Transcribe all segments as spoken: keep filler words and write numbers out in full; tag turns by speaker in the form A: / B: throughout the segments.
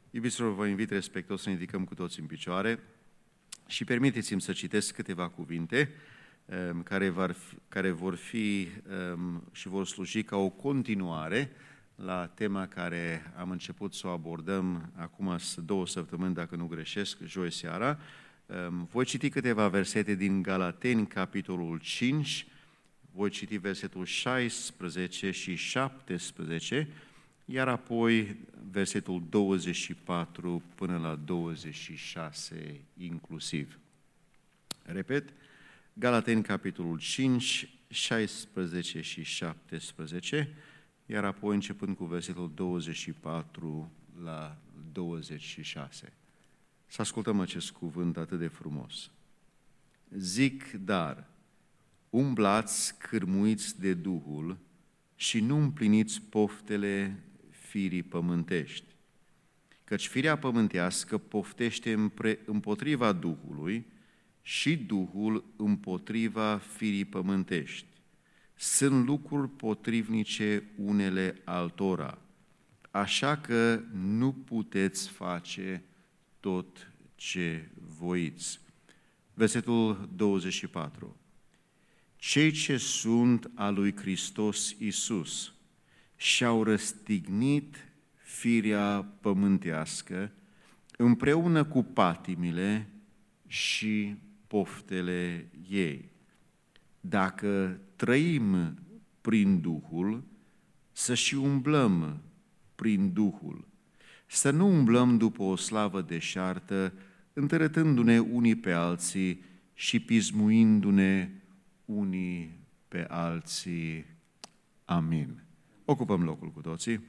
A: Iubiților, vă invit respectuos să ne ridicăm cu toți în picioare și permiteți-mi să citesc câteva cuvinte um, care, vor fi, care vor fi um, și vor sluji ca o continuare la tema care am început să o abordăm acum două săptămâni, dacă nu greșesc, joi seara. Um, voi citi câteva versete din Galateni, capitolul cinci, voi citi versetul șaisprezece și șaptesprezece, iar apoi versetul douăzeci și patru până la douăzeci și șase inclusiv. Repet, Galateni, capitolul cinci, șaisprezece și șaptesprezece, iar apoi începând cu versetul douăzeci și patru la douăzeci și șase. Să ascultăm acest cuvânt atât de frumos. Zic, dar, umblați cârmuiți de Duhul și nu împliniți poftele firii pământești. Căci firea pământească poftește împre, împotriva Duhului și Duhul împotriva firii pământești. Sunt lucruri potrivnice unele altora, așa că nu puteți face tot ce voiți. Versetul douăzeci și patru. Cei ce sunt a lui Hristos Iisus și-au răstignit firea pământească împreună cu patimile și poftele ei. Dacă trăim prin Duhul, să și umblăm prin Duhul, să nu umblăm după o slavă deșartă, întărătându-ne unii pe alții și pismuindu-ne unii pe alții. Amin. Ocupăm locul cu toții.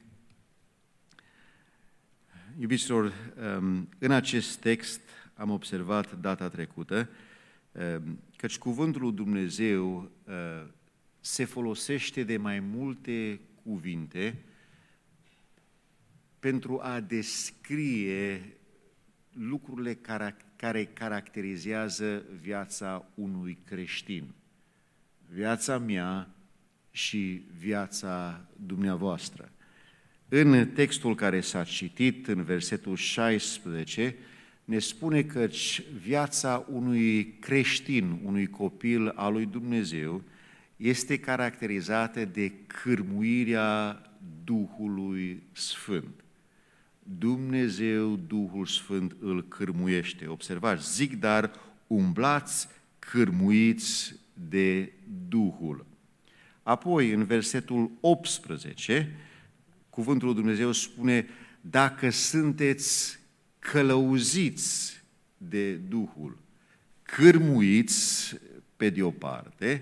A: Iubiților, în acest text am observat data trecută căci cuvântul lui Dumnezeu se folosește de mai multe cuvinte pentru a descrie lucrurile care caracterizează viața unui creștin. Viața mea și viața dumneavoastră. În textul care s-a citit, în versetul șaisprezece, ne spune că viața unui creștin, unui copil al lui Dumnezeu, este caracterizată de cârmuirea Duhului Sfânt. Dumnezeu, Duhul Sfânt, îl cârmuiește. Observați, zic, dar umblați cârmuiți de Duhul. Apoi, în versetul optsprezece, cuvântul lui Dumnezeu spune, dacă sunteți călăuziți de Duhul, cârmuiți pe de o parte,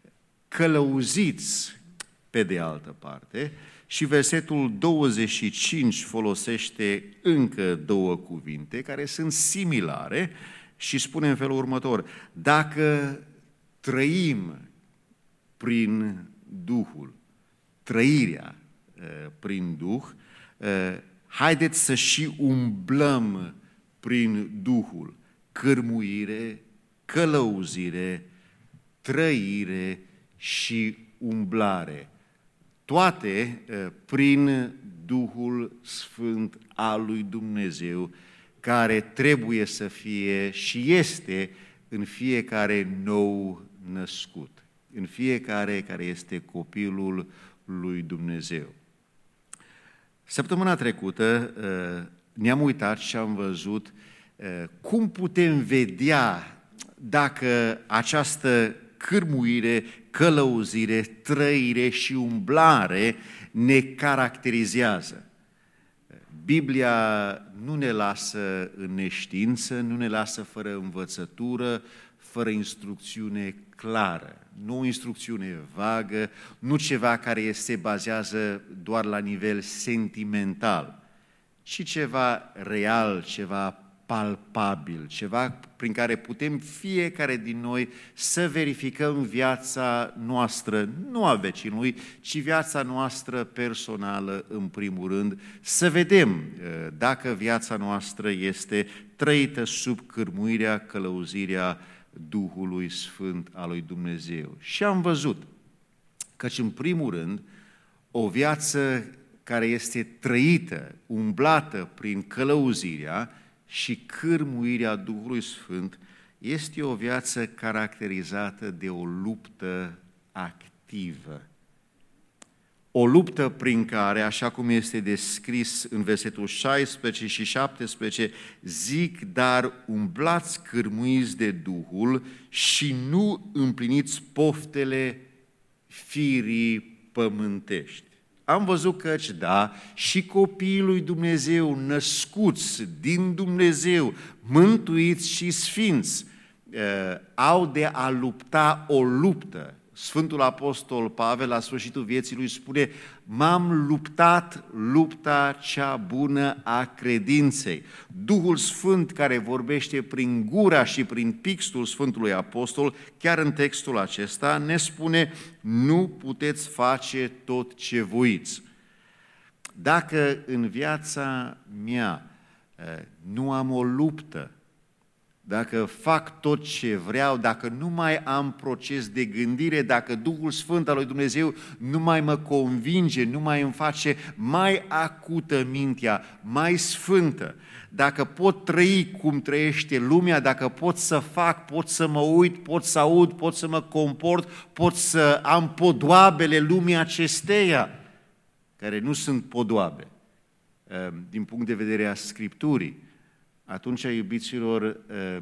A: călăuziți pe de altă parte, și versetul douăzeci și cinci folosește încă două cuvinte care sunt similare și spune în felul următor, dacă trăim prin Duhul, trăirea prin Duh, haideți să și umblăm prin Duhul, cârmuire, călăuzire, trăire și umblare. Toate prin Duhul Sfânt al lui Dumnezeu, care trebuie să fie și este în fiecare nou născut, în fiecare care este copilul lui Dumnezeu. Săptămâna trecută ne-am uitat și am văzut cum putem vedea dacă această cârmuire, călăuzire, trăire și umblare ne caracterizează. Biblia nu ne lasă în neștiință, nu ne lasă fără învățătură, fără instrucțiune clară, nu o instrucțiune vagă, nu ceva care se bazează doar la nivel sentimental, ci ceva real, ceva palpabil, ceva prin care putem fiecare din noi să verificăm viața noastră, nu a vecinului, ci viața noastră personală în primul rând, să vedem dacă viața noastră este trăită sub cârmuirea, călăuzirea Duhului Sfânt al lui Dumnezeu. Și am văzut căci în primul rând o viață care este trăită, umblată prin călăuzirea și cârmuirea Duhului Sfânt, este o viață caracterizată de o luptă activă. O luptă prin care, așa cum este descris în versetul șaisprezece și șaptesprezece, zic, dar umblați cârmuiți de Duhul și nu împliniți poftele firii pământești. Am văzut căci, da, și copiii lui Dumnezeu, născuți din Dumnezeu, mântuiți și sfinți, au de a lupta o luptă. Sfântul Apostol Pavel, la sfârșitul vieții lui, spune: m-am luptat lupta cea bună a credinței. Duhul Sfânt, care vorbește prin gura și prin pixul Sfântului Apostol, chiar în textul acesta, ne spune: nu puteți face tot ce voiți. Dacă în viața mea nu am o luptă, dacă fac tot ce vreau, dacă nu mai am proces de gândire, dacă Duhul Sfânt al lui Dumnezeu nu mai mă convinge, nu mai îmi face mai acută mintea, mai sfântă, dacă pot trăi cum trăiește lumea, dacă pot să fac, pot să mă uit, pot să aud, pot să mă comport, pot să am podoabele lumii acesteia, care nu sunt podoabe din punct de vedere a Scripturii, atunci, iubiților,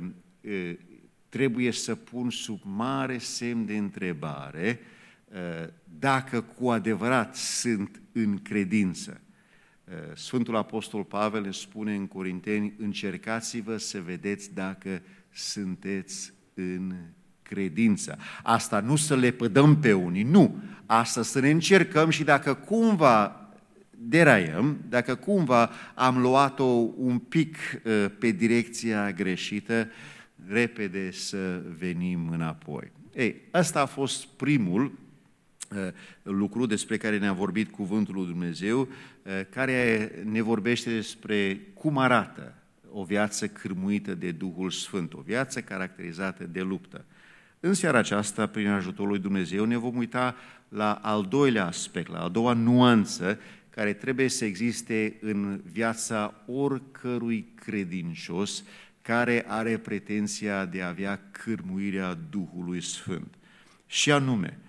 A: trebuie să pun sub mare semn de întrebare dacă cu adevărat sunt în credință. Sfântul Apostol Pavel ne spune în Corinteni: încercați-vă să vedeți dacă sunteți în credință. Asta nu să le pădăm pe unii, nu. Asta să ne încercăm și dacă cumva deraiem, dacă cumva am luat-o un pic pe direcția greșită, repede să venim înapoi. Ei, ăsta a fost primul lucru despre care ne-a vorbit Cuvântul lui Dumnezeu, care ne vorbește despre cum arată o viață cârmuită de Duhul Sfânt, o viață caracterizată de luptă. În seara aceasta, prin ajutorul lui Dumnezeu, ne vom uita la al doilea aspect, la a doua nuanță care trebuie să existe în viața oricărui credincios care are pretenția de a avea cârmuirea Duhului Sfânt. Și anume,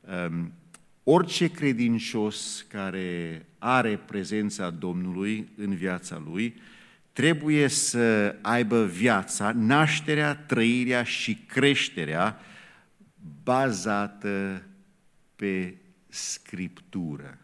A: orice credincios care are prezența Domnului în viața lui trebuie să aibă viața, nașterea, trăirea și creșterea bazată pe Scriptură.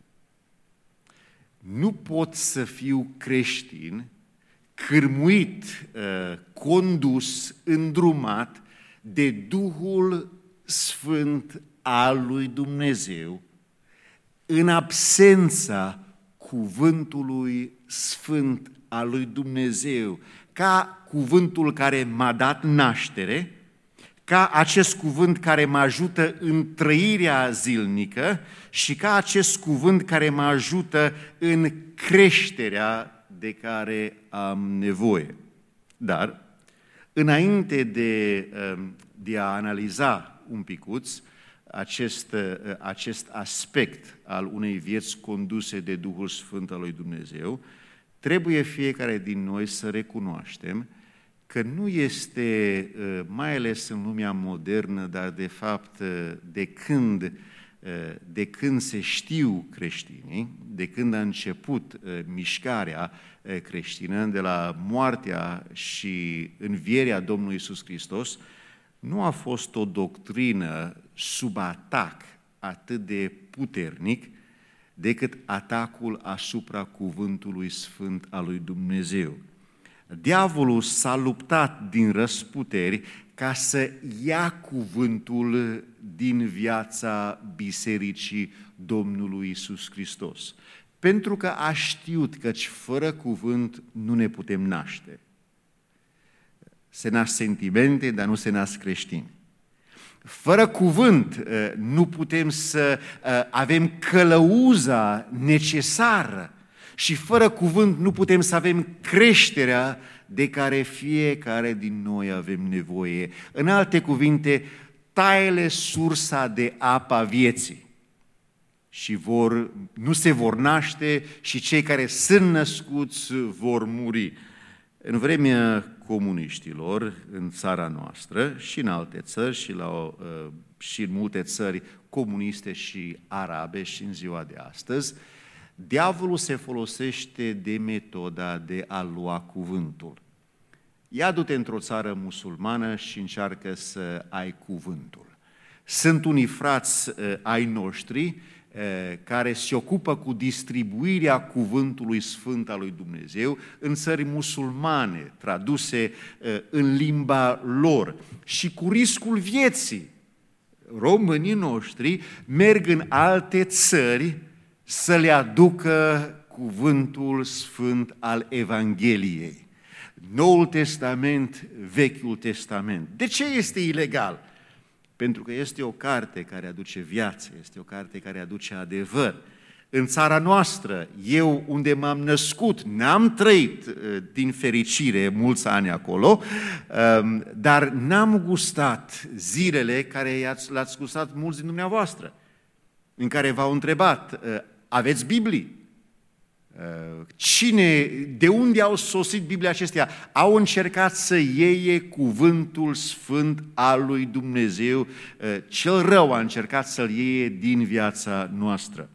A: Nu pot să fiu creștin, cârmuit, condus, îndrumat de Duhul Sfânt al lui Dumnezeu, în absența cuvântului Sfânt al lui Dumnezeu, ca cuvântul care m-a dat naștere, ca acest cuvânt care mă ajută în trăirea zilnică și ca acest cuvânt care mă ajută în creșterea de care am nevoie. Dar, înainte de, de a analiza un picuț acest, acest aspect al unei vieți conduse de Duhul Sfânt al lui Dumnezeu, trebuie fiecare din noi să recunoaștem că nu este, mai ales în lumea modernă, dar de fapt de când, de când se știu creștinii, de când a început mișcarea creștină, de la moartea și învierea Domnului Iisus Hristos, nu a fost o doctrină sub atac atât de puternic decât atacul asupra cuvântului Sfânt al lui Dumnezeu. Diavolul s-a luptat din răsputeri ca să ia cuvântul din viața Bisericii Domnului Iisus Hristos. Pentru că a știut căci fără cuvânt nu ne putem naște. Se nasc sentimente, dar nu se nasc creștini. Fără cuvânt nu putem să avem călăuza necesară și fără cuvânt nu putem să avem creșterea de care fiecare din noi avem nevoie. În alte cuvinte, taie-le sursa de apa vieții. și vor, nu se vor naște și cei care sunt născuți vor muri. În vremea comuniștilor, în țara noastră și în alte țări și, la, și în multe țări comuniste și arabe și în ziua de astăzi, diavolul se folosește de metoda de a lua cuvântul. Ia du-te într-o țară musulmană și încearcă să ai cuvântul. Sunt unii frați ai noștri care se ocupă cu distribuirea cuvântului sfânt al lui Dumnezeu în țări musulmane, traduse în limba lor și cu riscul vieții. Românii noștri merg în alte țări să le aducă cuvântul sfânt al Evangheliei. Noul Testament, Vechiul Testament. De ce este ilegal? Pentru că este o carte care aduce viață, este o carte care aduce adevăr. În țara noastră, eu unde m-am născut, n-am trăit din fericire mulți ani acolo, dar n-am gustat zilele care le-ați gustat mulți din dumneavoastră, în care v-au întrebat, aveți Biblii? Cine, de unde au sosit Biblia acestea? Au încercat să iei cuvântul sfânt al lui Dumnezeu, cel rău a încercat să-l iei din viața noastră.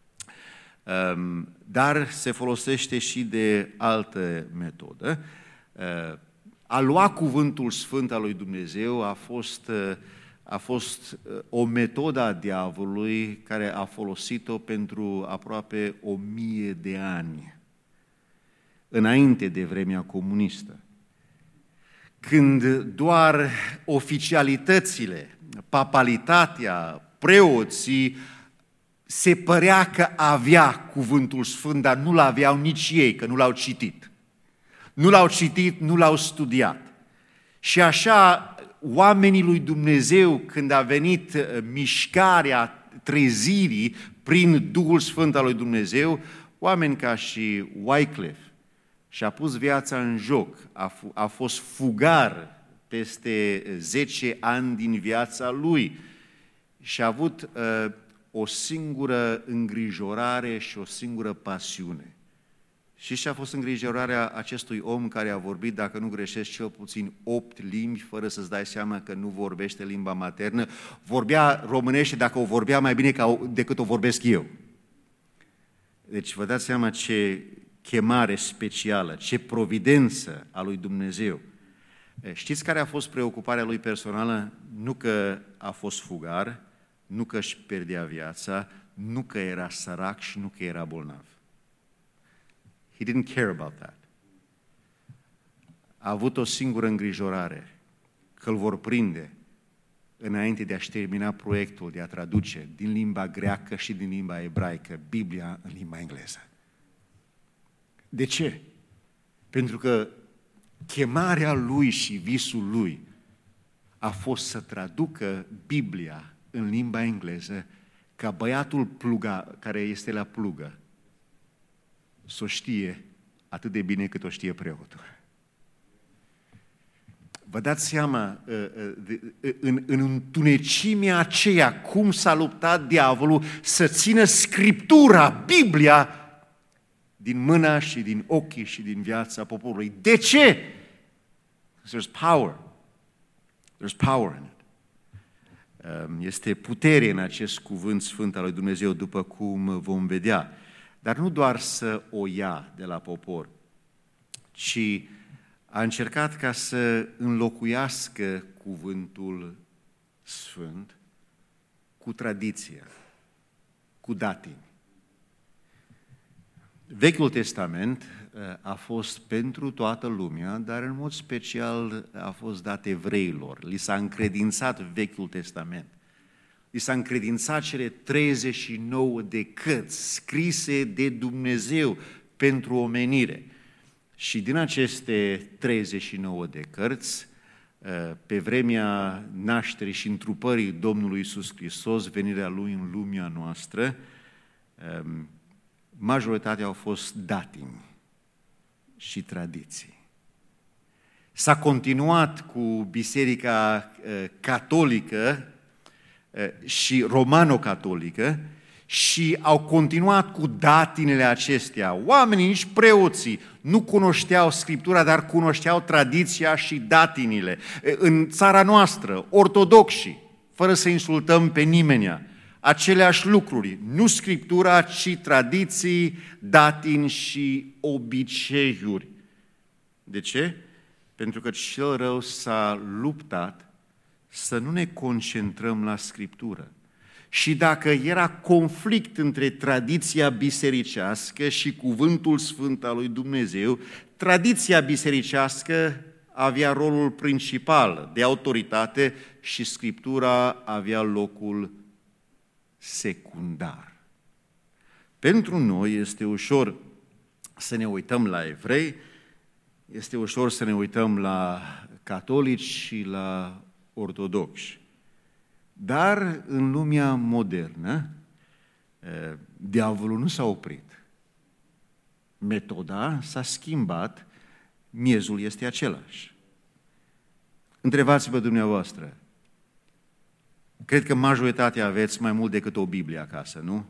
A: Dar se folosește și de altă metodă. A lua cuvântul sfânt al lui Dumnezeu a fost, a fost o metodă a diavolului care a folosit-o pentru aproape o mie de ani, înainte de vremea comunistă, când doar oficialitățile, papalitatea, preoții se părea că avea cuvântul sfânt, dar nu l-aveau nici ei, că nu l-au citit. Nu l-au citit, nu l-au studiat. Și așa, oamenii lui Dumnezeu, când a venit mișcarea trezirii prin Duhul Sfânt al lui Dumnezeu, oameni ca și Wycliffe și-a pus viața în joc, a, f- a fost fugar peste zece ani din viața lui și a avut uh, o singură îngrijorare și o singură pasiune. Și ce a fost îngrijorarea acestui om care a vorbit, dacă nu greșesc, cel puțin opt limbi, fără să-ți dai seama că nu vorbește limba maternă? Vorbea românește dacă o vorbea mai bine ca, decât o vorbesc eu. Deci vă dați seama ce chemare specială, ce providență a lui Dumnezeu. Știți care a fost preocuparea lui personală? Nu că a fost fugar, nu că își pierdea viața, nu că era sărac și nu că era bolnav. He didn't care about that. A avut o singură îngrijorare, că îl vor prinde înainte de a-și termina proiectul de a traduce din limba greacă și din limba ebraică Biblia în limba engleză. De ce? Pentru că chemarea lui și visul lui a fost să traducă Biblia în limba engleză ca băiatul pluga, care este la plugă să o știe atât de bine cât o știe preotul. Vă dați seama, în, în întunecimea aceea, cum s-a luptat diavolul să țină Scriptura, Biblia, din mâna și din ochii și din viața poporului. De ce? Because there's power. There's power in it. Este putere în acest cuvânt sfânt al lui Dumnezeu, după cum vom vedea. Dar nu doar să o ia de la popor, ci a încercat ca să înlocuiască cuvântul sfânt cu tradiția, cu datini. Vechiul Testament a fost pentru toată lumea, dar în mod special a fost dat evreilor. Li s-a încredințat Vechiul Testament. Li s-a încredințat cele treizeci și nouă de cărți scrise de Dumnezeu pentru omenire. Și din aceste treizeci și nouă de cărți, pe vremea nașterii și întrupării Domnului Iisus Hristos, venirea Lui în lumea noastră, majoritatea au fost datini și tradiții. S-a continuat cu Biserica Catolică și romano-catolică și au continuat cu datinele acestea. Oamenii, nici preoții, nu cunoșteau Scriptura, dar cunoșteau tradiția și datinile. În țara noastră, ortodoxi, fără să insultăm pe nimeni, aceleași lucruri, nu Scriptura, ci tradiții, datini și obiceiuri. De ce? Pentru că cel rău s-a luptat să nu ne concentrăm la Scriptură. Și dacă era conflict între tradiția bisericească și cuvântul sfânt al lui Dumnezeu, tradiția bisericească avea rolul principal de autoritate și Scriptura avea locul secundar. Pentru noi este ușor să ne uităm la evrei, este ușor să ne uităm la catolici și la ortodoxi. Dar în lumea modernă, diavolul nu s-a oprit. Metoda s-a schimbat, miezul este același. Întrebați-vă dumneavoastră, cred că majoritatea aveți mai mult decât o Biblie acasă, nu?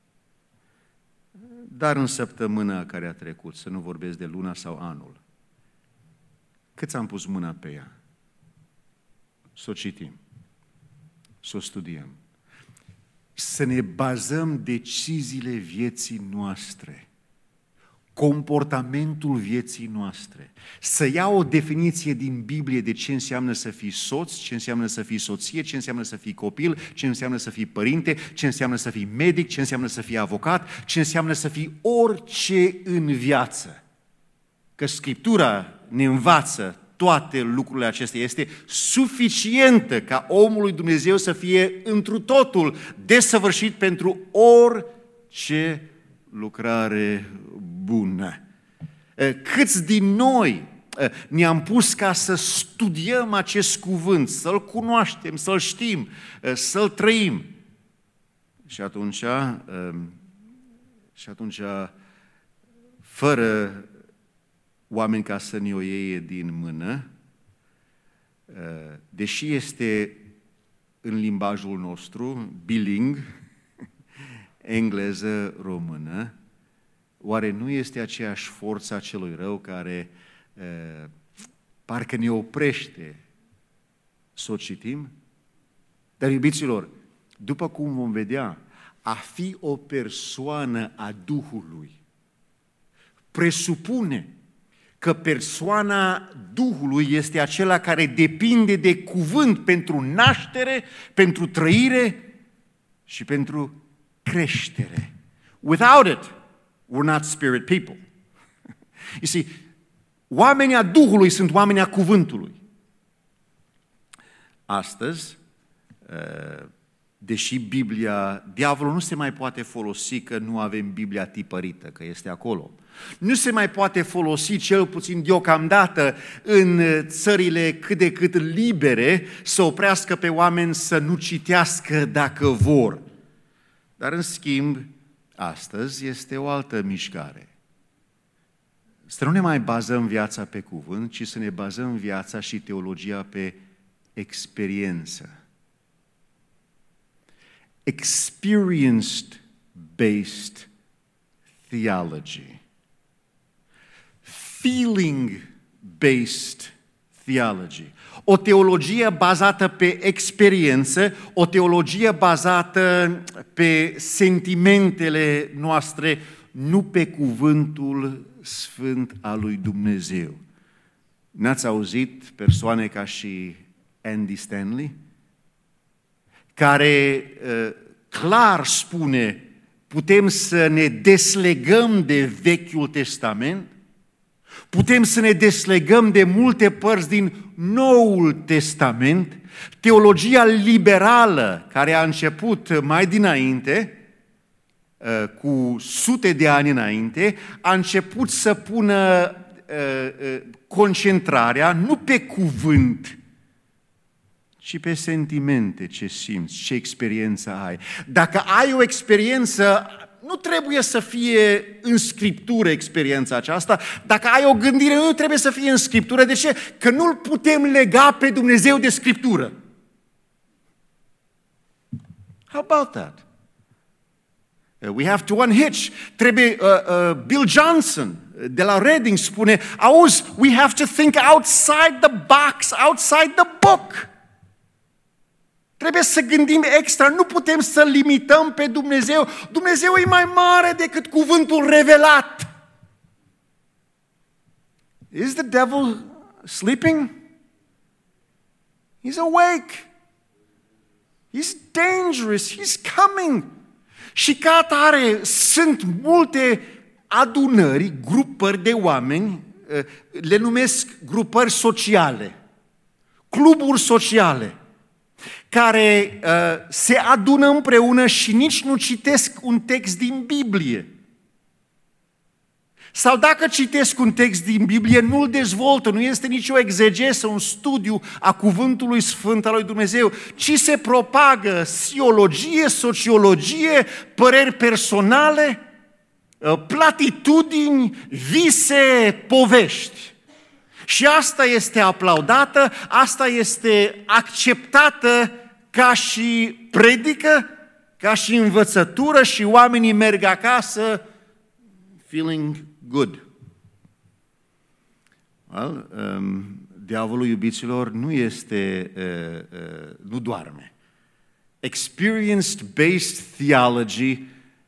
A: Dar în săptămâna care a trecut, să nu vorbesc de luna sau anul, câți am pus mâna pe ea? Să o citim, să o studiem, să ne bazăm deciziile vieții noastre, comportamentul vieții noastre, să ia o definiție din Biblie de ce înseamnă să fii soț, ce înseamnă să fii soție, ce înseamnă să fii copil, ce înseamnă să fii părinte, ce înseamnă să fii medic, ce înseamnă să fii avocat, ce înseamnă să fii orice în viață. Că Scriptura ne învață toate lucrurile acestea, este suficientă ca omul lui Dumnezeu să fie întru totul desăvârșit pentru orice lucrare bună. Câți din noi ne-am pus ca să studiem acest cuvânt, să-l cunoaștem, să-l știm, să-l trăim? Și atunci, și atunci, fără oameni ca să ne o iei din mână, deși este în limbajul nostru, biling, engleză-română, oare nu este aceeași forță a celui rău care uh, parcă ne oprește să o citim? Dar, iubiților, după cum vom vedea, a fi o persoană a Duhului presupune că persoana Duhului este acela care depinde de cuvânt pentru naștere, pentru trăire și pentru creștere. Without it, we're not spirit people. You see, oamenii a Duhului sunt oamenii a cuvântului. Astăzi, deși Biblia, diavolul nu se mai poate folosi că nu avem Biblia tipărită, că este acolo. Nu se mai poate folosi, cel puțin deocamdată, în țările cât de cât libere, să oprească pe oameni să nu citească dacă vor. Dar, în schimb, astăzi este o altă mișcare. Să nu ne mai bazăm viața pe cuvânt, ci să ne bazăm viața și teologia pe experiență. Experienced-based theology. Feeling-based theology. O teologie bazată pe experiență, o teologie bazată pe sentimentele noastre, nu pe cuvântul sfânt al lui Dumnezeu. N-ați auzit persoane ca și Andy Stanley, care uh, clar spune, putem să ne deslegăm de Vechiul Testament, putem să ne deslegăm de multe părți din Noul Testament. Teologia liberală, care a început mai dinainte, cu sute de ani înainte, a început să pună concentrarea nu pe cuvânt, ci pe sentimente, ce simți, ce experiență ai. Dacă ai o experiență, nu trebuie să fie în Scriptură experiența aceasta. Dacă ai o gândire, nu trebuie să fie în Scriptură. De ce? Că nu-L putem lega pe Dumnezeu de Scriptură. How about that? We have to unhitch. Trebuie, uh, uh, Bill Johnson de la Reading spune, auzi, we have to think outside the box, outside the book. Trebuie să gândim extra, nu putem să limităm pe Dumnezeu. Dumnezeu e mai mare decât cuvântul revelat. Is the devil sleeping? He's awake. He's dangerous. He's coming. Și ca atare sunt multe adunări, grupări de oameni, le numesc grupări sociale, cluburi sociale, care uh, se adună împreună și nici nu citesc un text din Biblie. Sau dacă citesc un text din Biblie, nu-l dezvoltă, nu este nicio exegesă, un studiu a cuvântului sfânt al lui Dumnezeu, ci se propagă siologie, sociologie, păreri personale, platitudini, vise, povești. Și asta este aplaudată, asta este acceptată ca și predică, ca și învățătură și oamenii merg acasă feeling good. Well, um, diavolul, iubiților, nu este, uh, uh, nu doarme. Experienced-based theology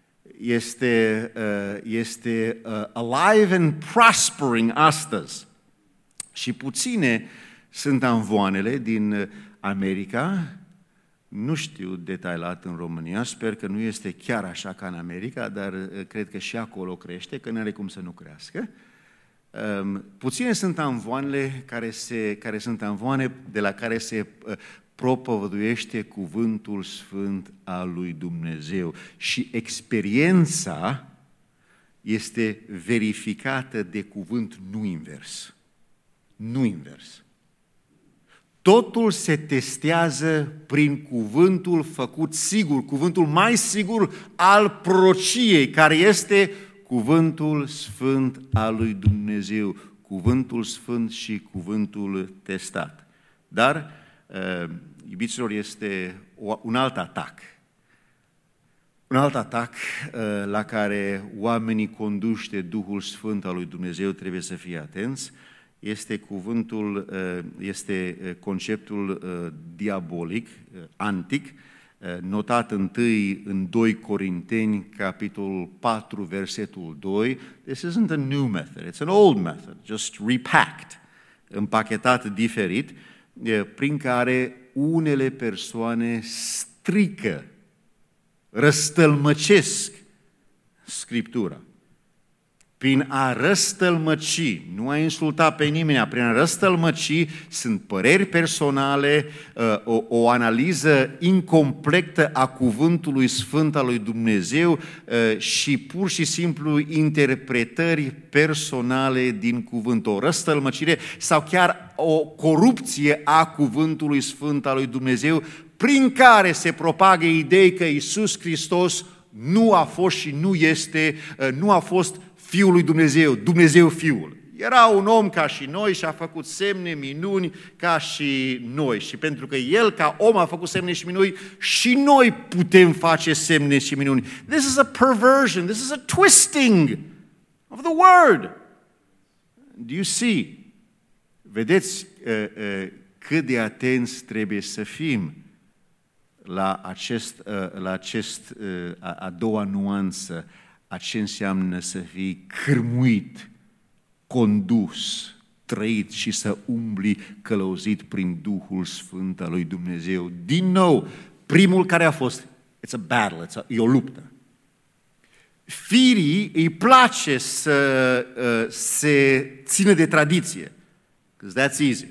A: este, uh, este uh, alive and prospering astăzi. Și puține sunt anvoanele din America, nu știu detaliat în România, sper că nu este chiar așa ca în America, dar cred că și acolo crește, că nu are cum să nu crească. Puține sunt anvoanele care, se, care sunt anvoane de la care se propovăduiește cuvântul sfânt al lui Dumnezeu și experiența este verificată de cuvânt, nu invers. Nu invers. Totul se testează prin cuvântul făcut sigur, cuvântul mai sigur al prorociei, care este cuvântul sfânt al lui Dumnezeu, cuvântul sfânt și cuvântul testat. Dar, iubiților, este un alt atac. Un alt atac la care oamenii conduși de Duhul Sfânt al lui Dumnezeu trebuie să fie atenți, este cuvântul, este conceptul diabolic, antic, notat întâi în doi Corinteni, capitolul patru, versetul doi. This isn't a new method, it's an old method, just repacked, împachetat diferit, prin care unele persoane strică, răstălmăcesc Scriptura. Prin a răstălmăci, nu a insulta pe nimeni, prin a răstălmăci sunt păreri personale, o, o analiză incompletă a cuvântului sfânt al lui Dumnezeu și pur și simplu interpretări personale din cuvânt, o răstălmăcire sau chiar o corupție a cuvântului sfânt al lui Dumnezeu, prin care se propagă idei că Iisus Hristos nu a fost și nu este, nu a fost Fiul lui Dumnezeu, Dumnezeu Fiul. Era un om ca și noi și a făcut semne, minuni ca și noi. Și pentru că El ca om a făcut semne și minuni, și noi putem face semne și minuni. This is a perversion, this is a twisting of the word. Do you see? Vedeți uh, uh, cât de atenți trebuie să fim la, acest, uh, la acest, uh, a, a doua nuanță, a ce înseamnă să fii cârmuit, condus, trăit și să umbli călăuzit prin Duhul Sfânt al lui Dumnezeu. Din nou, primul care a fost, it's a battle, it's a, e o luptă. Firii îi place să uh, se țină de tradiție, because that's easy.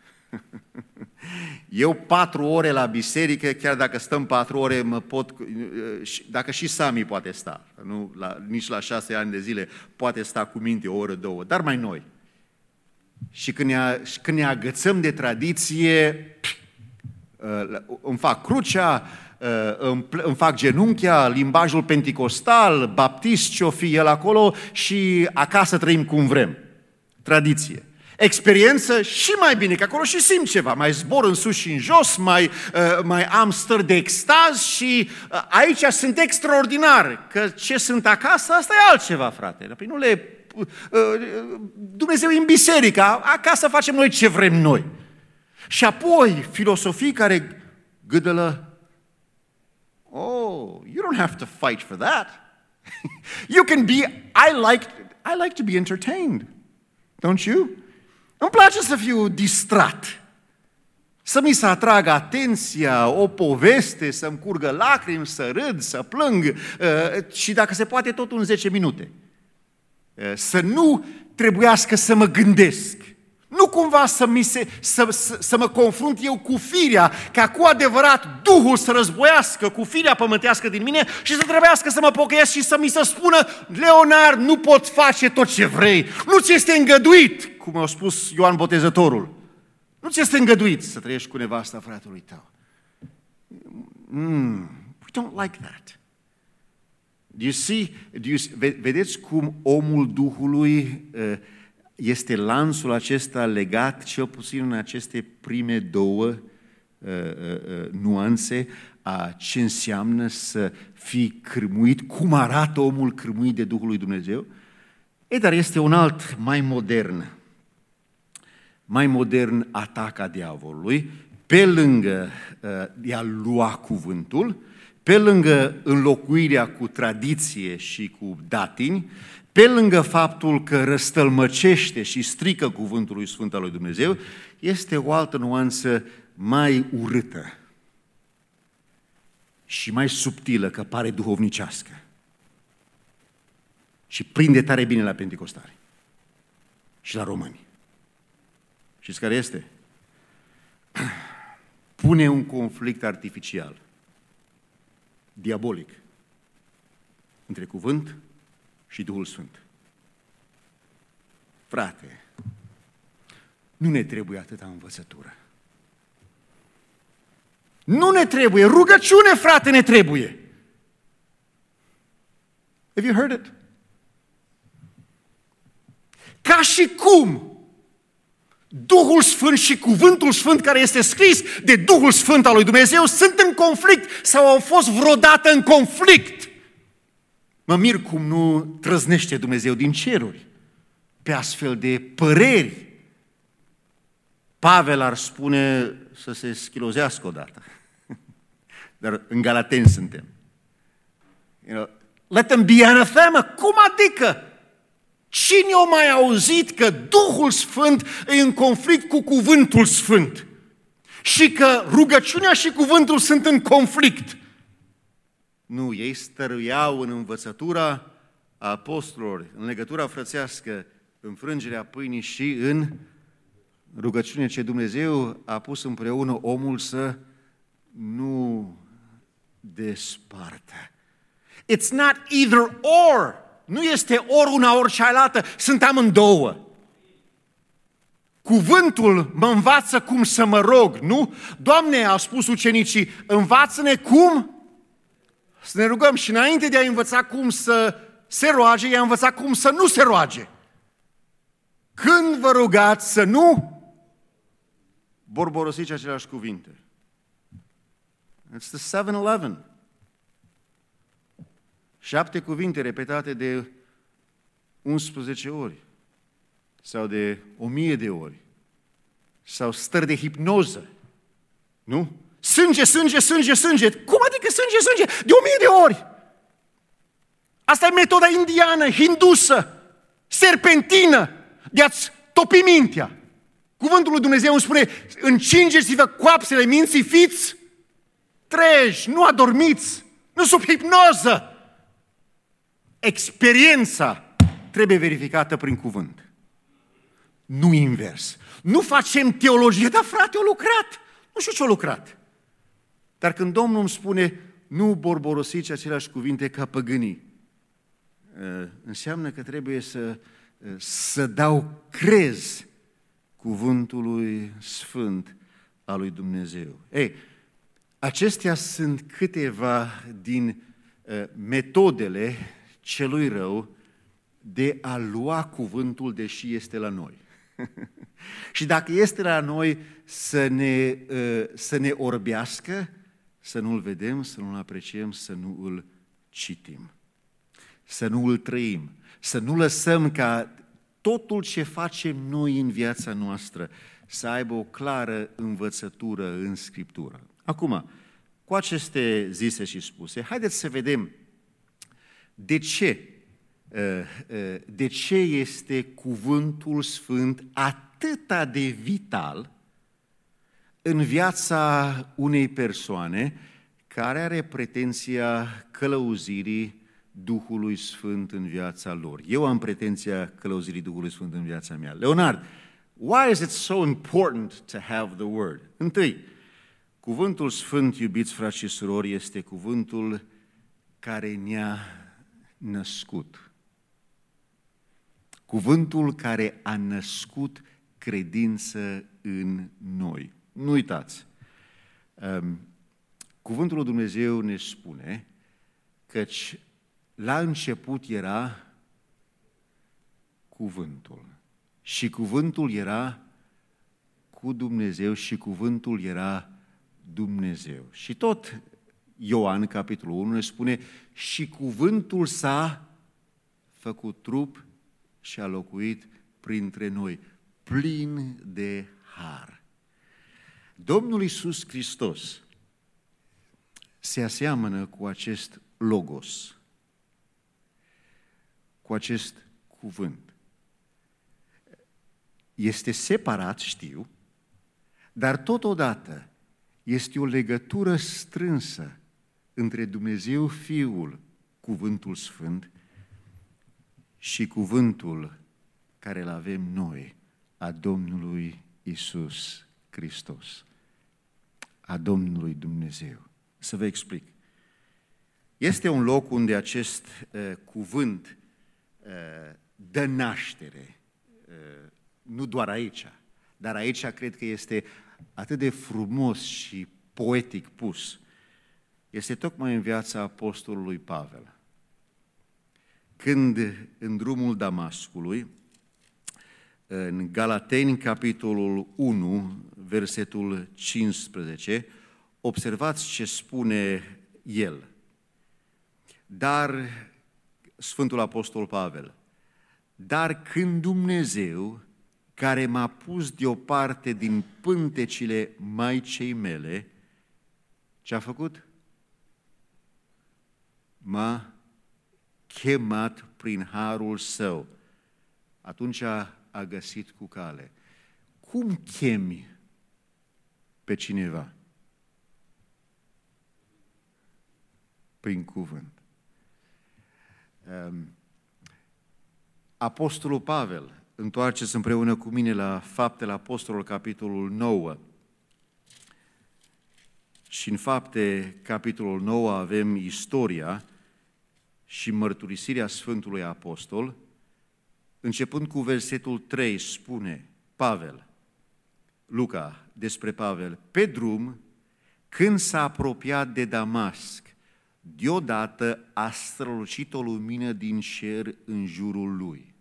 A: Eu patru ore la biserică, chiar dacă stăm patru ore, mă pot, dacă și Sami poate sta, nu, la, nici la șase ani de zile poate sta cu minte o oră, două, dar mai noi. Și când ne, când ne agățăm de tradiție, îmi fac crucea, îmi, îmi fac genunchia, limbajul penticostal, baptist, ce-o fi el acolo și acasă trăim cum vrem. Tradiție. Experiență și mai bine, că acolo și simt ceva, mai zbor în sus și în jos, mai, uh, mai am stări de extaz și uh, aici sunt extraordinar, că ce sunt acasă, asta e altceva, frate. Păi nu le... Uh, uh, Dumnezeu e în biserică, acasă facem noi ce vrem noi. Și apoi, filosofii care gâdălă, oh, you don't have to fight for that. You can be, I like, I like to be entertained, don't you? Îmi place să fiu distrat, să mi se atragă atenția, o poveste, să-mi curgă lacrimi, să râd, să plâng și dacă se poate tot în zece minute. Să nu trebuiască să mă gândesc, nu cumva să, mi se, să, să, să mă confrunt eu cu firea, ca cu adevărat Duhul să războiască cu firea pământească din mine și să trebuiască să mă pocăiesc și să mi se spună, Leonard, nu poți face tot ce vrei, nu ți este îngăduit, cum a spus Ioan Botezătorul, nu ți este îngăduit să trăiești cu nevasta fratelui tău. Mm, we don't like that. Do you see, do you see, vedeți cum omul Duhului este lanțul acesta legat, cel puțin în aceste prime două uh, uh, nuanțe, a ce înseamnă să fii cârmuit, cum arată omul cârmuit de Duhul lui Dumnezeu? E, dar este un alt, mai modern, mai modern atac a diavolului, pe lângă uh, de a lua cuvântul, pe lângă înlocuirea cu tradiție și cu datini, pe lângă faptul că răstălmăcește și strică cuvântul lui Sfânt al lui Dumnezeu, este o altă nuanță mai urâtă și mai subtilă, că pare duhovnicească. Și prinde tare bine la penticostari și la români. Știți care este? Pune un conflict artificial, diabolic, între cuvânt și Duhul Sfânt. Frate, nu ne trebuie atâta învățătură. Nu ne trebuie, rugăciune, frate, ne trebuie. Have you heard it? Ca și cum Duhul Sfânt și Cuvântul Sfânt care este scris de Duhul Sfânt al lui Dumnezeu sunt în conflict sau au fost vreodată în conflict. Mă mir cum nu trăznește Dumnezeu din ceruri pe astfel de păreri. Pavel ar spune să se schilozească odată. Dar în Galateni suntem. You know, let them be anathema. Cum adică? Cine a mai auzit că Duhul Sfânt e în conflict cu Cuvântul Sfânt? Și că rugăciunea și cuvântul sunt în conflict? Nu, ei stăruiau în învățătura apostolilor, în legătura frățească, în frângerea pâinii și în rugăciune ce Dumnezeu a pus împreună omul să nu despartă. It's not either or. Nu este ori una, ori cealaltă. Sunt amândouă. Cuvântul mă învață cum să mă rog, nu? Doamne, au spus ucenicii, învață-ne cum să ne rugăm. Și înainte de a învăța cum să se roage, i-a învățat cum să nu se roage. Când vă rugați să nu borborosiți aceleași cuvinte. It's the seven eleven. Șapte cuvinte repetate de unsprezece ori sau de o mie de ori sau stări de hipnoză, nu? Sânge, sânge, sânge, sânge. Cum adică sânge, sânge? De o mie de ori. Asta e metoda indiană, hindusă, serpentină, de a-ți topi mintea. Cuvântul lui Dumnezeu îmi spune, încingeți-vă coapsele minții, fiți treji, nu adormiți, nu sub hipnoză. Experiența trebuie verificată prin cuvânt. Nu invers. Nu facem teologie, dar frate, a lucrat. Nu știu ce a lucrat. Dar când Domnul îmi spune, nu borborosiți aceleași cuvinte ca păgânii, înseamnă că trebuie să, să dau crez cuvântului sfânt al lui Dumnezeu. Ei, acestea sunt câteva din metodele celui rău de a lua cuvântul deși este la noi. și dacă este la noi să ne, să ne orbească, să nu-L vedem, să nu-L apreciem, să nu îl citim, să nu îl trăim, să nu lăsăm ca totul ce facem noi în viața noastră să aibă o clară învățătură în Scriptură. Acum, cu aceste zise și spuse, haideți să vedem de ce, de ce este Cuvântul Sfânt atât de vital în viața unei persoane care are pretenția călăuzirii Duhului Sfânt în viața lor. Eu am pretenția călăuzirii Duhului Sfânt în viața mea. Leonard, why is it so important to have the Word? Întâi, Cuvântul Sfânt, iubiți frați și surori, este cuvântul care ne-a născut. Cuvântul care a născut credință în noi. Nu uitați, cuvântul lui Dumnezeu ne spune căci la început era cuvântul și cuvântul era cu Dumnezeu și cuvântul era Dumnezeu. Și tot Ioan, capitolul unu, ne spune și cuvântul s-a făcut trup și a locuit printre noi, plin de har. Domnul Iisus Hristos se aseamănă cu acest logos, cu acest cuvânt. Este separat, știu, dar totodată este o legătură strânsă între Dumnezeu Fiul, Cuvântul Sfânt, și cuvântul care îl avem noi, a Domnului Iisus Hristos, a Domnului Dumnezeu. Să vă explic. Este un loc unde acest uh, cuvânt uh, dă naștere, uh, nu doar aici, dar aici cred că este atât de frumos și poetic pus. Este tocmai în viața apostolului Pavel. Când în drumul Damascului, în Galateni, capitolul unu, versetul cincisprezece, observați ce spune el. Dar, Sfântul Apostol Pavel, dar când Dumnezeu, care m-a pus deoparte din pântecile maicei mele, ce-a făcut? M-a chemat prin harul său. Atunci a, a găsit cu cale. Cum chemi pe cineva? Prin cuvânt. Um, Apostolul Pavel, întoarceți împreună cu mine la Faptele Apostolului, capitolul nouă. Și în Fapte, capitolul nouă, avem istoria și mărturisirea Sfântului Apostol. Începând cu versetul trei, spune Pavel, Luca, despre Pavel, pe drum, când s-a apropiat de Damasc, deodată a strălucit o lumină din cer în jurul lui.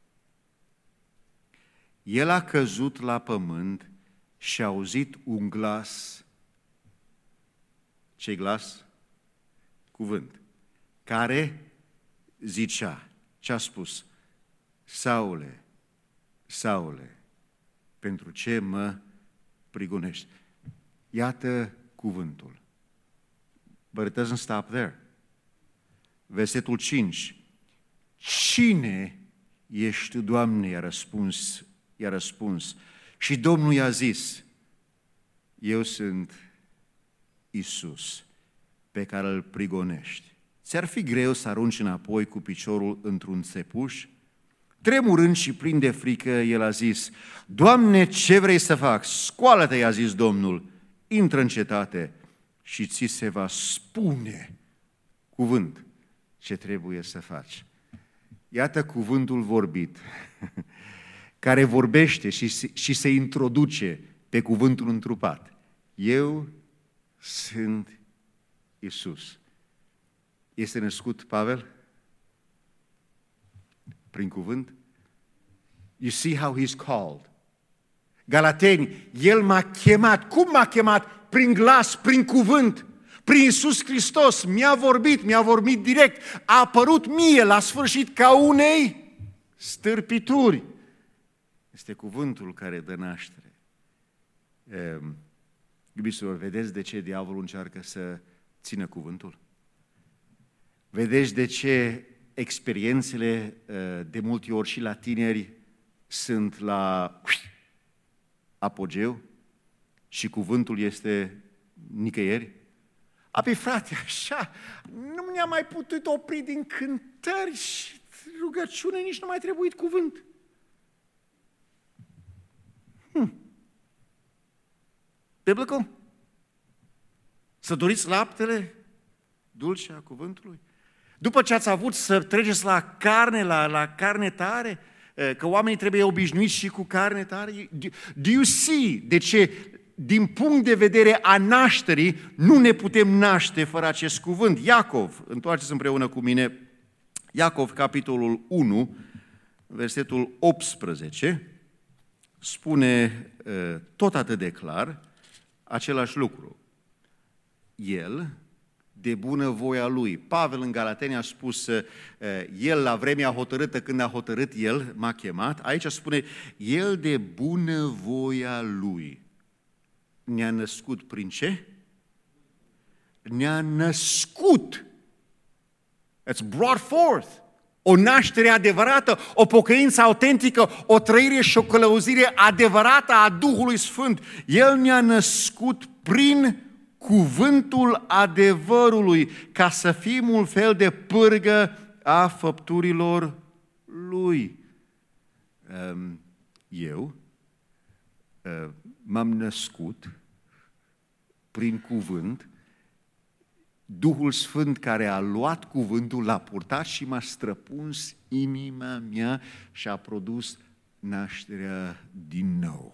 A: El a căzut la pământ și a auzit un glas. Ce glas? Cuvânt. Care zicea, ce a spus? Saule, Saule, pentru ce mă prigonești? Iată cuvântul. But it doesn't stop there. Versetul cinci. Cine ești tu, Doamne? I-a răspuns, i-a răspuns. Și Domnul i-a zis, eu sunt Iisus, pe care îl prigonești. Ți-ar fi greu să arunci înapoi cu piciorul într-un țepuș? Tremurând și plin de frică, el a zis, Doamne, ce vrei să fac? Scoală-te, i-a zis Domnul, intră în cetate și ți se va spune cuvânt ce trebuie să faci. Iată cuvântul vorbit, care vorbește și se, și se introduce pe cuvântul întrupat. Eu sunt Iisus. Este născut Pavel? Prin cuvânt? You see how he's called. Galateni, El m-a chemat. Cum m-a chemat? Prin glas, prin cuvânt, prin Iisus Hristos. Mi-a vorbit, mi-a vorbit direct. A apărut mie la sfârșit ca unei stârpituri. Este cuvântul care dă naștere. Iubiților, vedeți de ce diavolul încearcă să țină cuvântul? Vedeți de ce experiențele de multe ori și la tineri sunt la apogeu și cuvântul este nicăieri? Apoi, frate, așa, nu ne-am mai putut opri din cântări și rugăciune, nici nu mai trebuit cuvânt. Hmm. Biblical? Să doriți laptele dulce a cuvântului? După ce ați avut să treceți la carne, la, la carne tare, că oamenii trebuie obișnuiți și cu carne tare, do you see de ce, din punct de vedere a nașterii, nu ne putem naște fără acest cuvânt? Iacov, întoarceți împreună cu mine, Iacov, capitolul unu, versetul optsprezece, spune tot atât de clar același lucru. El, de bună voia lui. Pavel în Galateni a spus, el la vremea hotărâtă, când a hotărât el, m-a chemat. Aici spune, el de bună voia lui. Ne-a născut prin ce? Ne-a născut. It's brought forth. O naștere adevărată, o pocăință autentică, o trăire și o călăuzire adevărată a Duhului Sfânt. El ne-a născut prin cuvântul adevărului, ca să fim un fel de pârgă a făpturilor Lui. Eu m-am născut prin cuvânt, Duhul Sfânt care a luat cuvântul, l-a purtat și m-a străpuns inima mea și a produs nașterea din nou.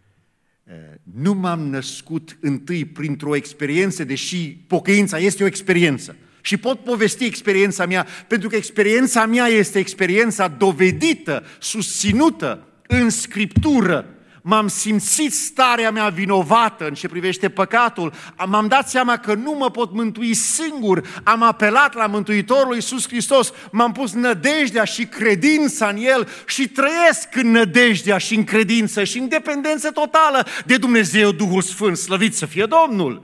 A: Nu m-am născut întâi printr-o experiență, deși pocăința este o experiență. Și pot povesti experiența mea, pentru că experiența mea este experiența dovedită, susținută în Scriptură. M-am simțit starea mea vinovată în ce privește păcatul, m-am dat seama că nu mă pot mântui singur, am apelat la Mântuitorul Iisus Hristos, m-am pus nădejdea și credința în El și trăiesc în nădejdea și în credință și în dependență totală de Dumnezeu Duhul Sfânt, slăvit să fie Domnul.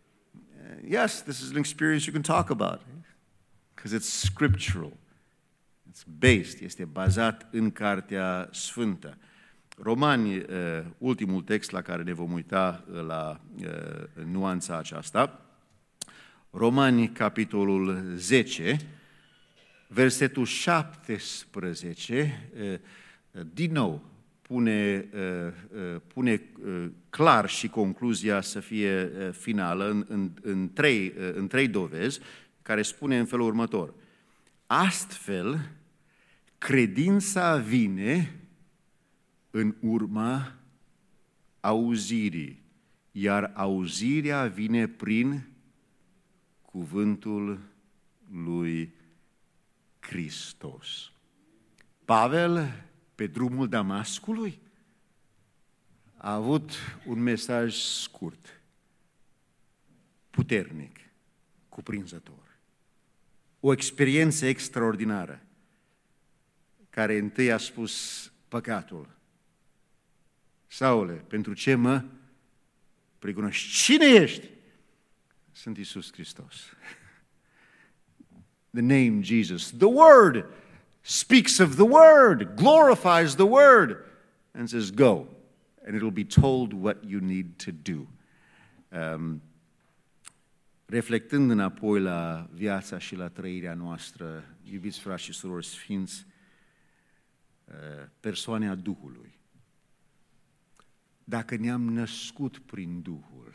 A: Yes, this is an experience you can talk about, because it's scriptural, it's based, este bazat în Cartea Sfântă. Romani, ultimul text la care ne vom uita la nuanța aceasta, Romani, capitolul zece, versetul șaptesprezece, din nou pune, pune clar și concluzia să fie finală în, în, în, trei, în trei dovezi, care spune în felul următor. Astfel, credința vine în urma auzirii, iar auzirea vine prin cuvântul lui Hristos. Pavel, pe drumul Damascului, a avut un mesaj scurt, puternic, cuprinzător. O experiență extraordinară, care întâi a spus păcatul. Saule, pentru ce mă prigonești? Cine ești? Sunt Iisus Hristos. The name Jesus. The Word speaks of the Word, glorifies the Word, and says, go, and it will be told what you need to do. Um, reflectând înapoi la viața și la trăirea noastră, iubiți frați și surori sfinți, persoane a Duhului, dacă ne-am născut prin Duhul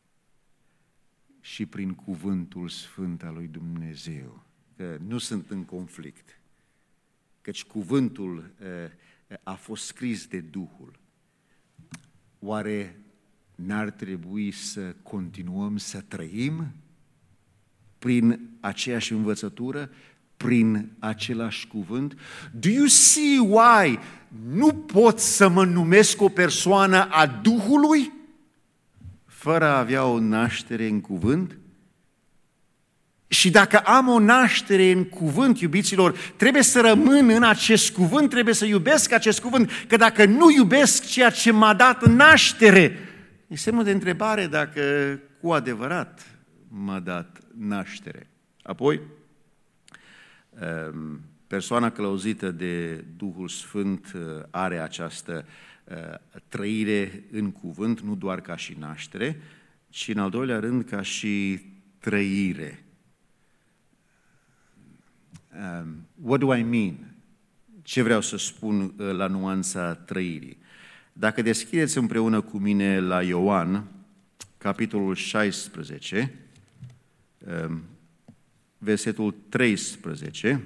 A: și prin cuvântul sfânt al lui Dumnezeu, că nu sunt în conflict, căci cuvântul a fost scris de Duhul, oare n-ar trebui să continuăm să trăim prin aceeași învățătură, prin același cuvânt? Do you see why nu pot să mă numesc o persoană a Duhului fără a avea o naștere în cuvânt? Și dacă am o naștere în cuvânt, iubiților, trebuie să rămân în acest cuvânt, trebuie să iubesc acest cuvânt, că dacă nu iubesc ceea ce m-a dat naștere, e semnul de întrebare dacă cu adevărat m-a dat naștere. Apoi, persoana călăuzită de Duhul Sfânt are această trăire în cuvânt, nu doar ca și naștere, ci în al doilea rând ca și trăire. Um, what do I mean? Ce vreau să spun uh, la nuanța trăirii? Dacă deschideți împreună cu mine la Ioan, capitolul șaisprezece, um, versetul treisprezece,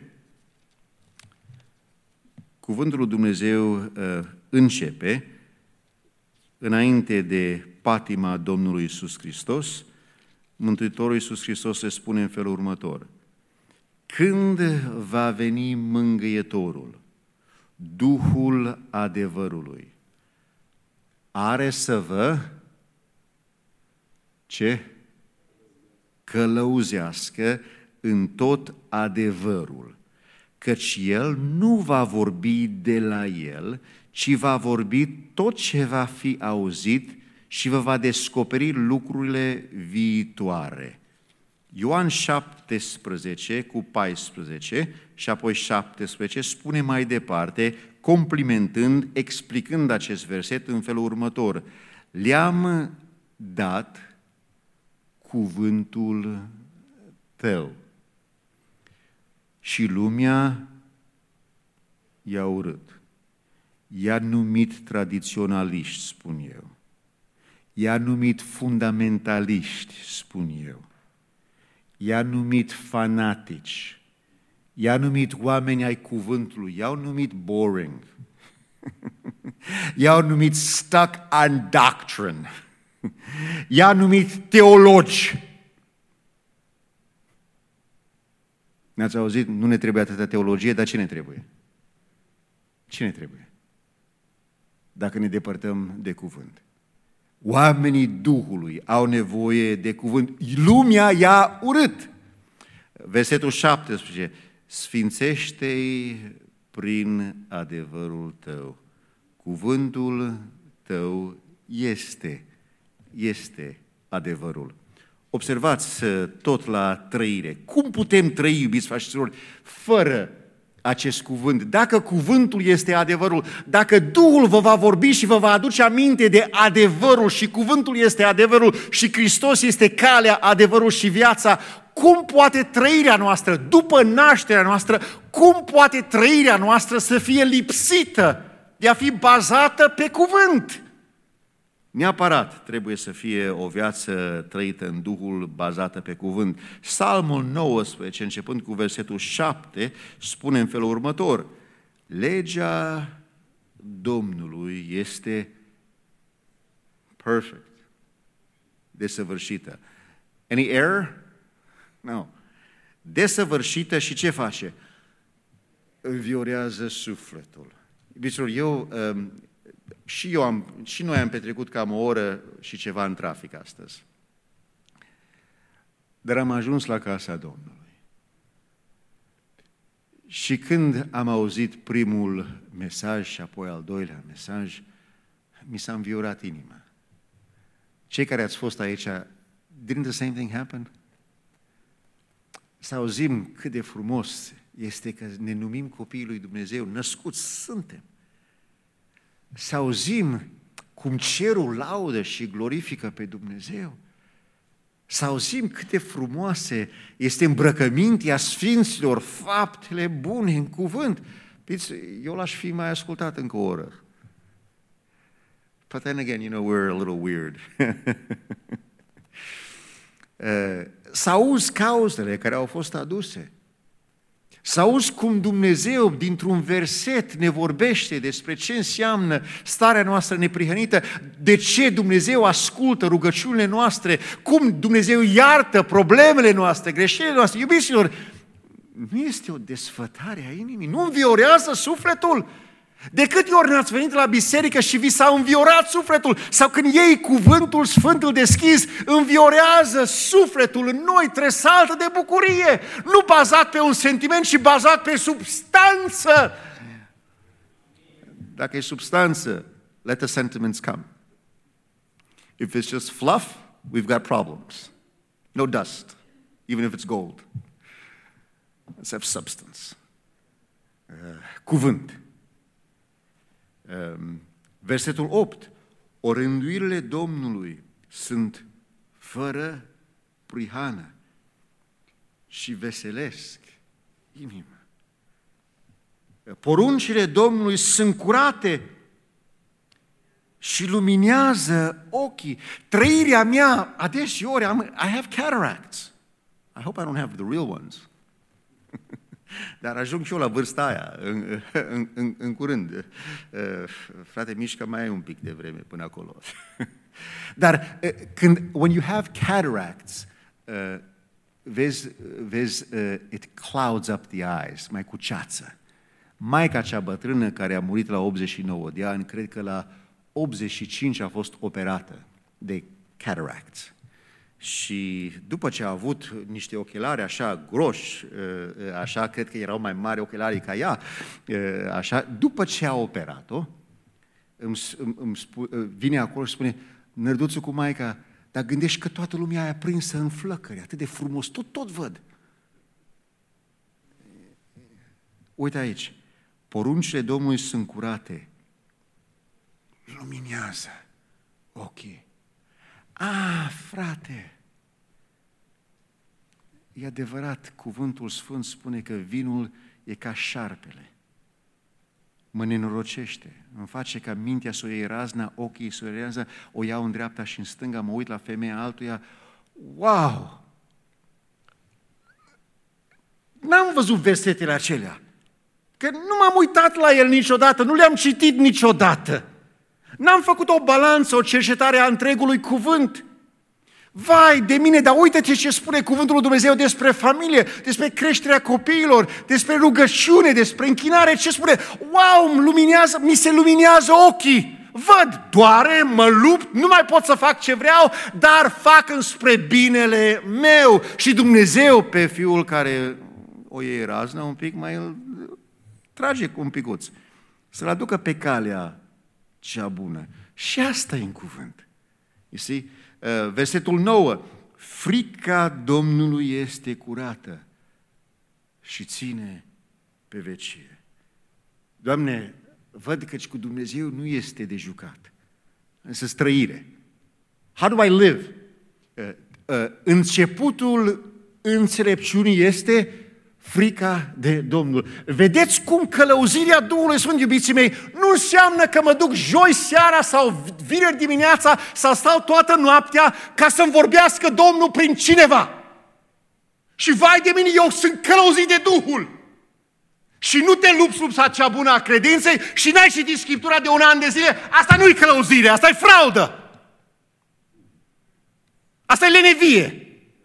A: cuvântul lui Dumnezeu uh, începe, înainte de patima Domnului Iisus Hristos, Mântuitorul Iisus Hristos le spune în felul următor: când va veni mângâietorul, Duhul adevărului, are să vă ce? Călăuzească în tot adevărul, căci El nu va vorbi de la El, ci va vorbi tot ce va fi auzit și vă va descoperi lucrurile viitoare. Ioan șaptesprezece cu paisprezece și apoi șaptesprezece spune mai departe, complimentând, explicând acest verset în felul următor: le-am dat cuvântul tău și lumea i-a urât. I-a numit tradiționaliști, spun eu. I-a numit fundamentaliști, spun eu. I-a numit fanatici, i-a numit oameni ai cuvântului, i-au numit boring, i-au numit stuck on doctrine, i-a numit teologi. Ne-ați auzit? Nu ne trebuie atâta teologie, dar ce ne trebuie? Ce ne trebuie? Dacă ne depărtăm de cuvânt. Oamenii Duhului au nevoie de cuvânt. Lumea i-a urât. Versetul șaptesprezece. Sfințește-i prin adevărul tău. Cuvântul tău este, este adevărul. Observați tot la trăire. Cum putem trăi, iubiți frați și surori, fără acest cuvânt? Dacă cuvântul este adevărul, dacă Duhul vă va vorbi și vă va aduce aminte de adevărul și cuvântul este adevărul și Hristos este calea, adevărul și viața, cum poate trăirea noastră, după nașterea noastră, cum poate trăirea noastră să fie lipsită de a fi bazată pe cuvânt? Neapărat trebuie să fie o viață trăită în Duhul, bazată pe cuvânt. Psalmul nouăsprezece, începând cu versetul șapte, spune în felul următor: legea Domnului este perfect, desăvârșită. Any error? No. Desăvârșită și ce face? Înviorează sufletul. Iubiților, eu... Um, Și, eu am, și noi am petrecut cam o oră și ceva în trafic astăzi. Dar am ajuns la casa Domnului. Și când am auzit primul mesaj și apoi al doilea mesaj, mi s-a înviorat inima. Cei care ați fost aici, didn't the same thing happen? Să auzim cât de frumos este că ne numim copiii lui Dumnezeu, născuți suntem. Să auzim cum cerul laudă și glorifică pe Dumnezeu. Să auzim cât de frumoase este îmbrăcămintea sfinților, faptele bune în cuvânt. Eu l-aș fi mai ascultat încă o oră. But then again, you know, we're a little weird. Să auzi cauzele care au fost aduse. Să auzi cum Dumnezeu, dintr-un verset, ne vorbește despre ce înseamnă starea noastră neprihănită, de ce Dumnezeu ascultă rugăciunile noastre, cum Dumnezeu iartă problemele noastre, greșelile noastre. Iubiților, nu este o desfătare a inimii, nu înviorează sufletul. De câte ori n-ați venit la biserică și vi s-a înviorat sufletul? Sau când iei cuvântul sfânt, îl deschizi, înviorează sufletul în noi, tresaltă de bucurie. Nu bazat pe un sentiment, ci bazat pe substanță. Dacă e substanță, let the sentiments come. If it's just fluff, we've got problems. No dust, even if it's gold. Let's have substance. Uh, cuvânt. Um, versetul opt. Orânduirile Domnului sunt fără prihană și veselesc inima. Poruncile Domnului sunt curate și luminează ochii. Trăirea mea, adeseori, am, I have cataracts. I hope I don't have the real ones. Dar ajung și eu la vârsta aia, în, în, în, în curând. Frate Mișca, mai ai un pic de vreme până acolo. Dar când, when you have cataracts, vezi, vezi it clouds up the eyes, mai cu ceață. Maica cea bătrână care a murit la optzeci și nouă de ani, cred că la optzeci și cinci a fost operată de cataracts. Și după ce a avut niște ochelari așa groși, așa, cred că erau mai mari ochelarii ca ea, așa, după ce a operat-o, îmi, îmi spu, vine acolo și spune, Nărduțu cu maica, dar gândești că toată lumea e aprinsă în flăcări, atât de frumos, tot, tot văd. Uite aici, poruncile Domnului sunt curate, luminează ochii. Ah, frate, e adevărat, cuvântul Sfânt spune că vinul e ca șarpele. Mă nenorocește, îmi face ca mintea să o iei razna, ochii să o iei razna, o iau în dreapta și în stânga, mă uit la femeia altuia, wow! N-am văzut versetele acelea, că nu m-am uitat la el niciodată, nu le-am citit niciodată. N-am făcut o balanță, o cercetare a întregului cuvânt. Vai de mine, dar uite-te ce spune cuvântul lui Dumnezeu despre familie, despre creșterea copiilor, despre rugăciune, despre închinare. Ce spune? Wow, îmi luminează, mi se luminează ochii. Văd, doare, mă lupt, nu mai pot să fac ce vreau, dar fac înspre binele meu. Și Dumnezeu pe fiul care o iei razna un pic, mai îl trage cu un picuț. Să-l aducă pe calea cea bună. Și asta e în cuvânt. You see? Uh, versetul nouă. Frica Domnului este curată și ține pe vecie. Doamne, văd că cu Dumnezeu nu este de jucat. Însă străire. How do I live? Uh, uh, începutul înțelepciunii este frica de Domnul. Vedeți cum călăuzirea Duhului Sfânt, iubiții mei, nu înseamnă că mă duc joi seara sau vineri dimineața sau stau toată noaptea ca să-mi vorbească Domnul prin cineva. Și vai de mine, eu sunt călăuzit de Duhul. Și nu te lupți lupta cea bună a credinței și n-ai citit Scriptura de un an de zile, asta nu e călăuzire, asta e fraudă. Asta e lenevie.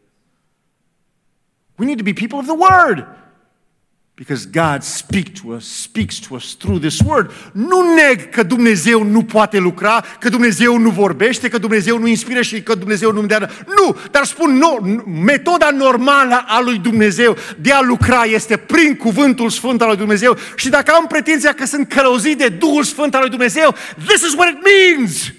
A: We need to be people of the Word. Because God speak to us, speaks to us through this Word. Nu neg că Dumnezeu nu poate lucra, că Dumnezeu nu vorbește, că Dumnezeu nu inspiră și că Dumnezeu nu dea. Nu, dar spun, nu, metoda normală a lui Dumnezeu de a lucra este prin cuvântul Sfânt al lui Dumnezeu. Și dacă am pretenția că sunt călăuzit de Duhul Sfânt al lui Dumnezeu, this is what it means.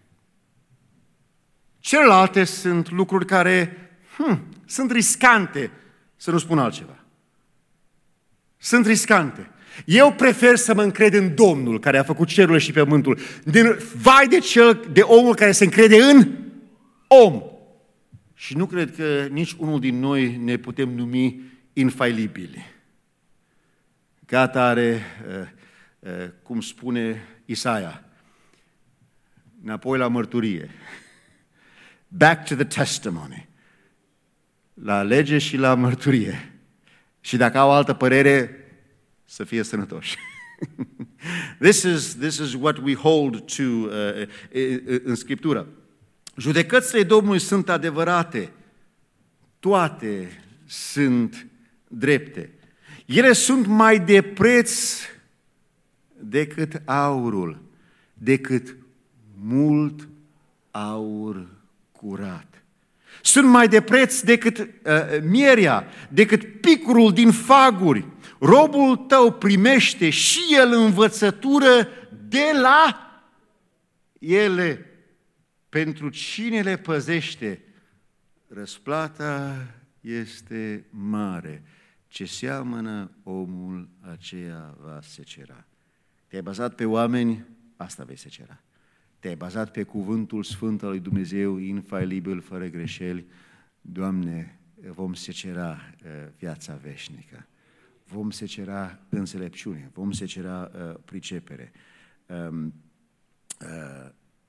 A: Celelalte sunt lucruri care hmm, sunt riscante. Să nu spun altceva. Sunt riscante. Eu prefer să mă încred în Domnul care a făcut cerurile și pământul. Vai de cel, de omul care se încrede în om. Și nu cred că nici unul din noi ne putem numi infailibili. Gata are, cum spune Isaia, înapoi la mărturie. Back to the testimony. La lege și la mărturie. Și dacă au altă părere, să fie sănătoși. This is, this is what we hold to uh, în Scriptură. Judecățile Domnului sunt adevărate. Toate sunt drepte. Ele sunt mai de preț decât aurul, decât mult aur curat. Sunt mai de preț decât uh, mierea, decât picurul din faguri. Robul tău primește și el învățătură de la ele. Pentru cine le păzește, răsplata este mare. Ce seamănă omul, aceea va secera. Te-ai bazat pe oameni, asta vei secera. Te-ai bazat pe cuvântul sfânt al lui Dumnezeu, infailibil, fără greșeli. Doamne, vom secera viața veșnică. Vom secera înțelepciune, vom secera uh, pricepere. Um, uh,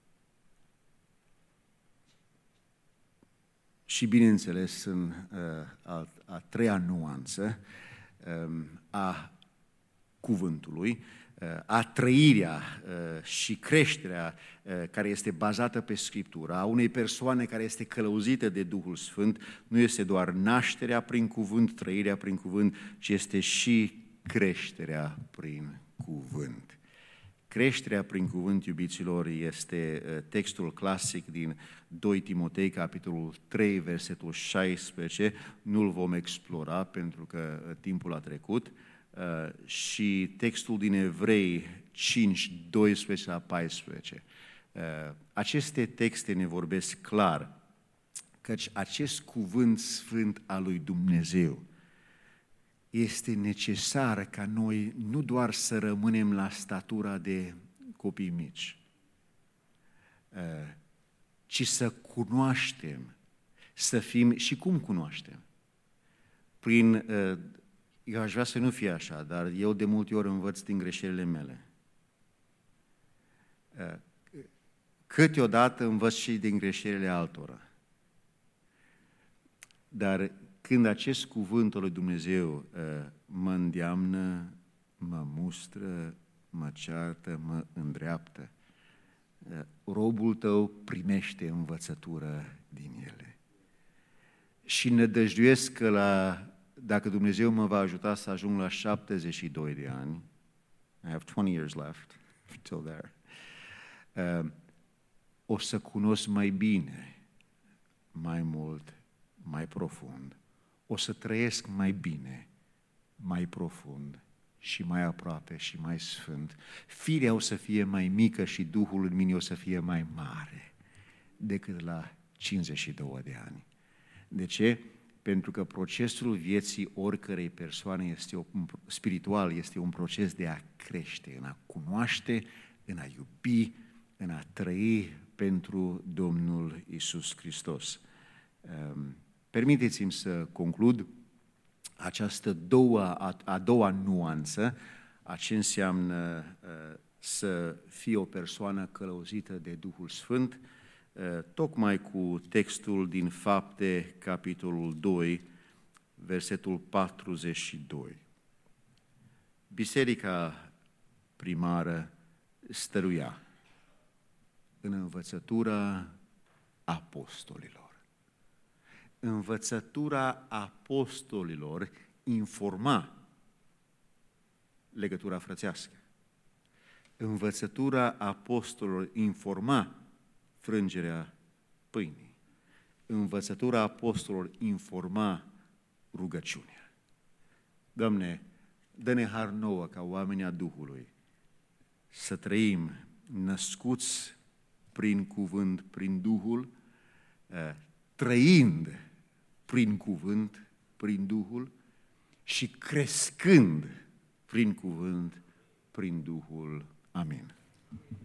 A: și, bineînțeles, în uh, a, a treia nuanță um, a cuvântului, uh, a trăirea uh, și creșterea uh, care este bazată pe Scriptură, a unei persoane care este călăuzită de Duhul Sfânt, nu este doar nașterea prin cuvânt, trăirea prin cuvânt, ci este și creșterea prin cuvânt. Creșterea prin cuvânt, iubiților, este textul clasic din doi Timotei, capitolul trei, versetul șaisprezece. Nu-l vom explora pentru că timpul a trecut. Și textul din Evrei cinci, doisprezece la paisprezece. Aceste texte ne vorbesc clar căci acest cuvânt sfânt al lui Dumnezeu este necesar ca noi nu doar să rămânem la statura de copii mici, ci să cunoaștem, să fim, și cum cunoaștem? Prin, eu aș vrea să nu fie așa, dar eu de multe ori învăț din greșelile mele. Câteodată învăț și din greșelile altora. Dar când acest cuvânt al lui Dumnezeu mă îndeamnă, mă mustră, mă ceartă, mă îndreaptă, robul tău primește învățătură din ele. Și nădăjduiesc că la, dacă Dumnezeu mă va ajuta să ajung la șaptezeci și doi de ani, I have twenty years left till there, uh, o să cunosc mai bine, mai mult, mai profund. O să trăiesc mai bine, mai profund și mai aproape și mai sfânt. Firea o să fie mai mică și Duhul în mine o să fie mai mare decât la cincizeci și doi de ani. De ce? Pentru că procesul vieții oricărei persoane este un, spiritual este un proces de a crește, în a cunoaște, în a iubi, în a trăi pentru Domnul Iisus Hristos. Um, Permiteți-mi să conclud această doua, a, a doua nuanță, a ce înseamnă uh, să fii o persoană călăuzită de Duhul Sfânt, uh, tocmai cu textul din Fapte, capitolul doi, versetul patruzeci și doi. Biserica primară stăruia în învățătura apostolilor. Învățătura apostolilor informa legătura frățească. Învățătura apostolilor informa frângerea pâinii. Învățătura apostolilor informa rugăciunea. Doamne, dă-ne har nouă ca oameni a Duhului să trăim născuți prin cuvânt, prin Duhul, trăind prin cuvânt, prin Duhul și crescând prin cuvânt, prin Duhul. Amin.